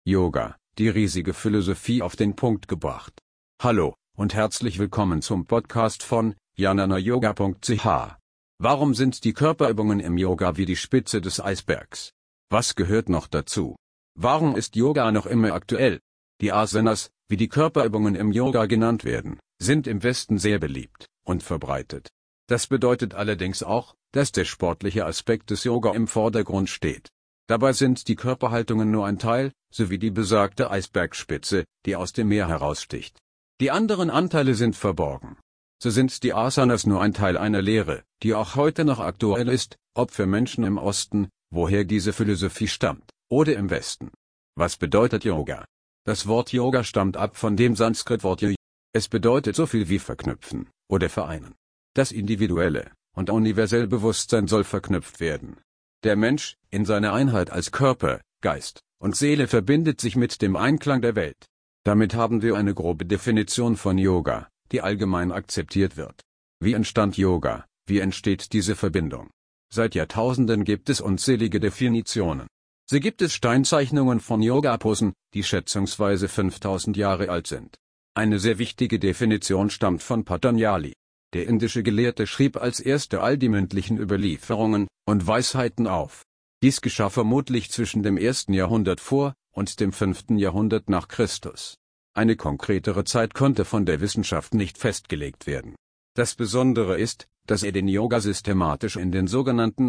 Yoga, die riesige Philosophie auf den Punkt gebracht. Hallo und herzlich willkommen zum Podcast von jananayoga.ch. Warum sind die Körperübungen im Yoga wie die Spitze des Eisbergs? Was gehört noch dazu? Warum ist Yoga noch immer aktuell? Die Asanas, wie die Körperübungen im Yoga genannt werden, sind im Westen sehr beliebt und verbreitet. Das bedeutet allerdings auch, dass der sportliche Aspekt des Yoga im Vordergrund steht. Dabei sind die Körperhaltungen nur ein Teil, sowie die besagte Eisbergspitze, die aus dem Meer heraussticht. Die anderen Anteile sind verborgen. So sind die Asanas nur ein Teil einer Lehre, die auch heute noch aktuell ist, ob für Menschen im Osten, woher diese Philosophie stammt, oder im Westen. Was bedeutet Yoga? Das Wort Yoga stammt ab von dem Sanskritwort Yoga. Es bedeutet so viel wie verknüpfen oder vereinen. Das individuelle und universelle Bewusstsein soll verknüpft werden. Der Mensch, in seiner Einheit als Körper, Geist und Seele verbindet sich mit dem Einklang der Welt. Damit haben wir eine grobe Definition von Yoga, die allgemein akzeptiert wird. Wie entstand Yoga? Wie entsteht diese Verbindung? Seit Jahrtausenden gibt es unzählige Definitionen. So gibt es Steinzeichnungen von Yoga-Posen, die schätzungsweise 5000 Jahre alt sind. Eine sehr wichtige Definition stammt von Patanjali. Der indische Gelehrte schrieb als erster all die mündlichen Überlieferungen und Weisheiten auf. Dies geschah vermutlich zwischen dem 1. Jahrhundert vor und dem 5. Jahrhundert nach Christus. Eine konkretere Zeit konnte von der Wissenschaft nicht festgelegt werden. Das Besondere ist, dass er den Yoga systematisch in den sogenannten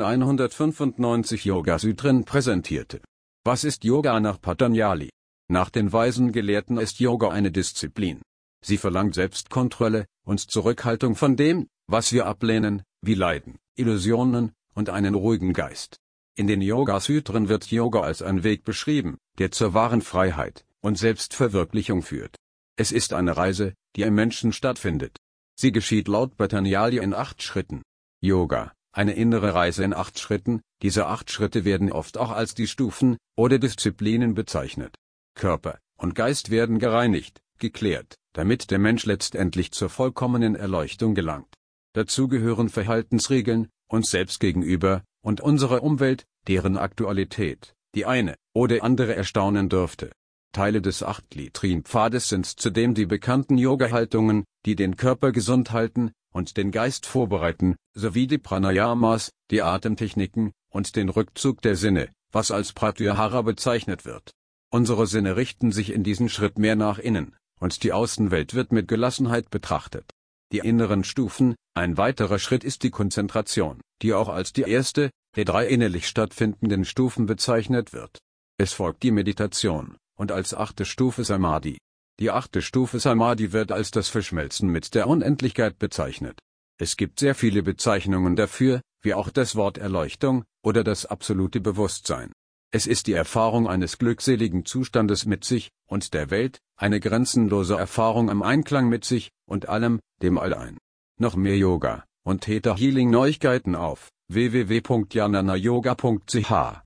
195 Yoga-Sutren präsentierte. Was ist Yoga nach Patanjali? Nach den weisen Gelehrten ist Yoga eine Disziplin. Sie verlangt Selbstkontrolle und Zurückhaltung von dem, was wir ablehnen, wie Leiden, Illusionen und einen ruhigen Geist. In den Yoga-Sutren wird Yoga als ein Weg beschrieben, der zur wahren Freiheit und Selbstverwirklichung führt. Es ist eine Reise, die im Menschen stattfindet. Sie geschieht laut Patanjali in 8 Schritten. Yoga, eine innere Reise in 8 Schritten, diese 8 Schritte werden oft auch als die Stufen oder Disziplinen bezeichnet. Körper und Geist werden gereinigt, geklärt, damit der Mensch letztendlich zur vollkommenen Erleuchtung gelangt. Dazu gehören Verhaltensregeln, uns selbst gegenüber, und unserer Umwelt, deren Aktualität, die eine oder andere erstaunen dürfte. Teile des 8-gliedrigen Pfades sind zudem die bekannten Yoga-Haltungen, die den Körper gesund halten und den Geist vorbereiten, sowie die Pranayamas, die Atemtechniken, und den Rückzug der Sinne, was als Pratyahara bezeichnet wird. Unsere Sinne richten sich in diesem Schritt mehr nach innen, und die Außenwelt wird mit Gelassenheit betrachtet. Die inneren Stufen, ein weiterer Schritt ist die Konzentration, die auch als die erste der 3 innerlich stattfindenden Stufen bezeichnet wird. Es folgt die Meditation, und als 8. Stufe Samadhi. Die 8. Stufe Samadhi wird als das Verschmelzen mit der Unendlichkeit bezeichnet. Es gibt sehr viele Bezeichnungen dafür, wie auch das Wort Erleuchtung oder das absolute Bewusstsein. Es ist die Erfahrung eines glückseligen Zustandes mit sich und der Welt, eine grenzenlose Erfahrung im Einklang mit sich und allem, dem All-Ein. Noch mehr Yoga und Theta Healing Neuigkeiten auf www.jananayoga.ch